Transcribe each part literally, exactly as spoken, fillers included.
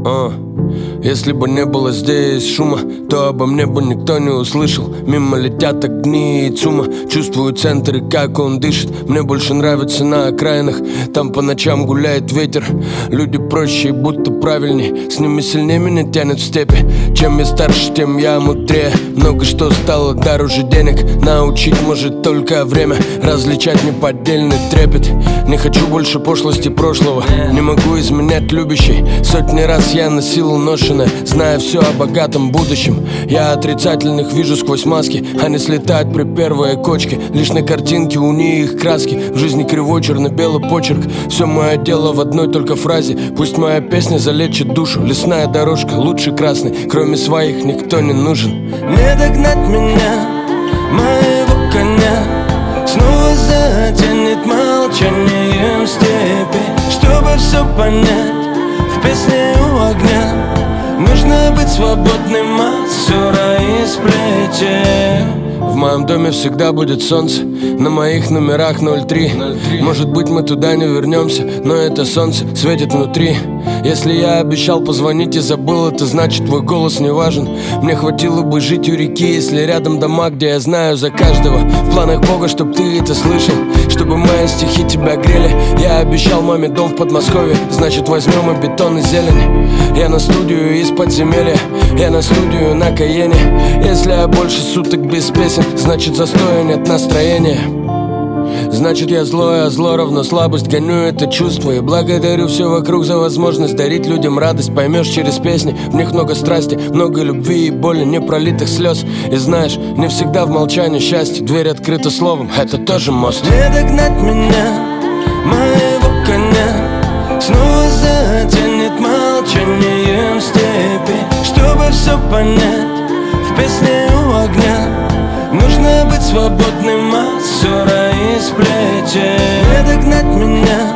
А, если бы не было здесь шума, то обо мне бы никто не услышал. Мимо летят огни и ЦУМа. Чувствую центр и как он дышит. Мне больше нравится на окраинах. Там по ночам гуляет ветер. Люди проще и будто правильней. С ними сильнее меня тянет в степи. Чем я старше, тем я мудрее. Много что стало дороже денег. Научить может только время. Различать неподдельный трепет. Не хочу больше пошлости прошлого. Не могу изменять любящей. Сотни раз я носил ношеное, зная все о богатом будущем. Я отрицательных вижу сквозь маски. Они слетают при первой кочке. Лишь на картинке у них краски. В жизни кривой черно-белый почерк. Все мое дело в одной только фразе. Пусть моя песня залечит душу. Лесная дорожка лучше красной. Кроме своих никто не нужен. Не догнать меня, моего коня. Снова затянет молчанием степи. Чтобы все понять, в песне у огня нужно быть свободным от ссора и сплетен. В моем доме всегда будет солнце. На моих номерах ноль три. Может быть, мы туда не вернемся, но это солнце светит внутри. Если я обещал позвонить и забыл, это значит твой голос не важен. Мне хватило бы жить у реки, если рядом дома, где я знаю за каждого. В планах Бога, чтоб ты это слышал, чтобы мои стихи тебя грели. Я обещал маме дом в Подмосковье, значит возьмем и бетон и зелень. Я на студию из подземелья, я на студию на Каене. Если я больше суток без песен, значит застоя нет настроения. Значит я злой, а зло равно слабость. Гоню это чувство и благодарю все вокруг за возможность дарить людям радость. Поймешь через песни, в них много страсти, много любви и боли, непролитых слез. И знаешь, не всегда в молчании счастье. Дверь открыта словом, это тоже мост. Не догнать меня, моего коня. Снова затянет молчанием степи. Чтобы все понять, в песне у огня нужно быть свободным от ссора и сплетен. Не догнать меня,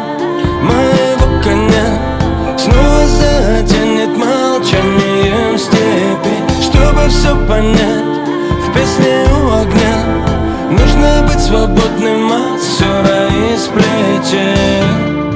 моего коня. Снова затянет молчанием степи. Чтобы все понять, в песне у огня нужно быть свободным от ссора и сплетен.